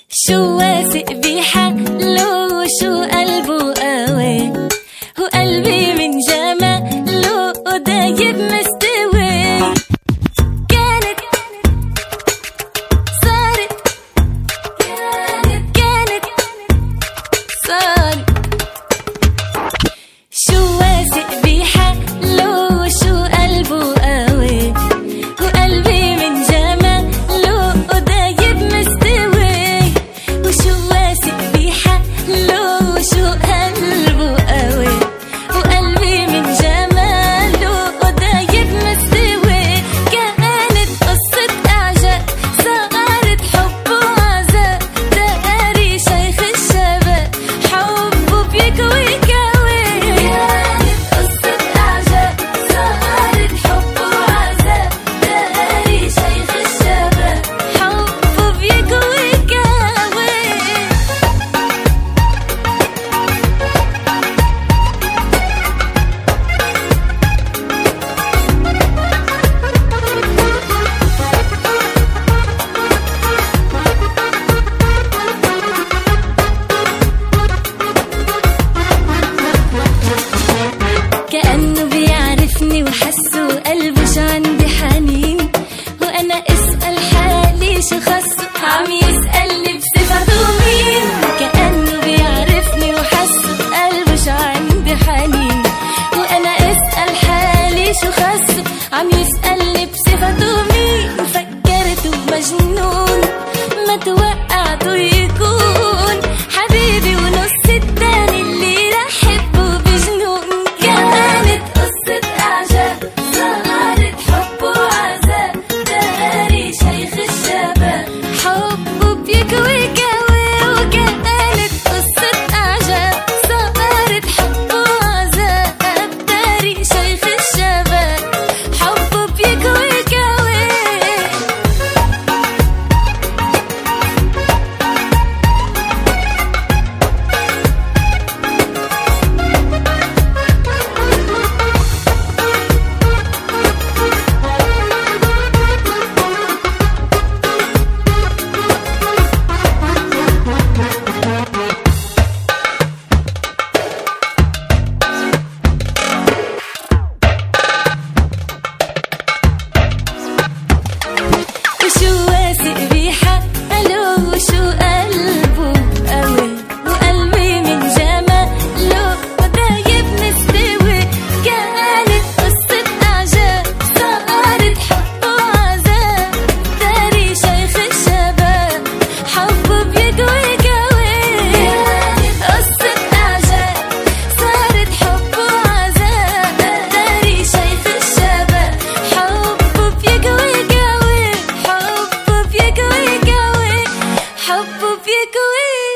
شو واثق بحاله وشو قلبه قوي، وقلبي من جماله دايب مستوي. كانت صارت صارت. شو واثق بحاله وشو قلبه قوي، وقلبي من جماله دايب مستوي. وشو واثق بحاله وشو قلبه قوي، وقلبي من جماله دايب مستوي. كانت قصة إعجاب صارت حب وعذاب، داري شيخ الشباب حبه بيكوي كوي. كانت قصة إعجاب صارت حب وعذاب، داري شيخ الشباب حبه بيكوي كوي. كأنه بيعرفني وحسه قلبه شو عندي حنين، وأنا أسأل حالي شو خصه عم يسألني بصفته مين. كأنه بيعرفني وحسه قلبه شو عندي حنين، وأنا أسأل حالي شو خصه عم يسألني بصفته مين. فكرته مجنون ما توقعته يكون حبيبي ونص التاني اللي رح حبه بجنون. كانت قصة إعجاب صارت حب وعذاب، داري شيخ الشباب حبه بيكوي كوي. وكانت قصة إعجاب صارت حب وعذاب، داري شيخ الشباب حبه بيكوي كوي. وشو واثق بحاله وشو قلبه قوي، وقلبي من جماله دايب مستوي. كانت قصة إعجاب صارت حب وعذاب، داري شيخ الشباب حبه بيكوي كوي. كانت قصة إعجاب صارت حب وعذاب، داري شيخ الشباب حبه بيكوي كوي. حبه بيكوي كوي، حبه بيكوي.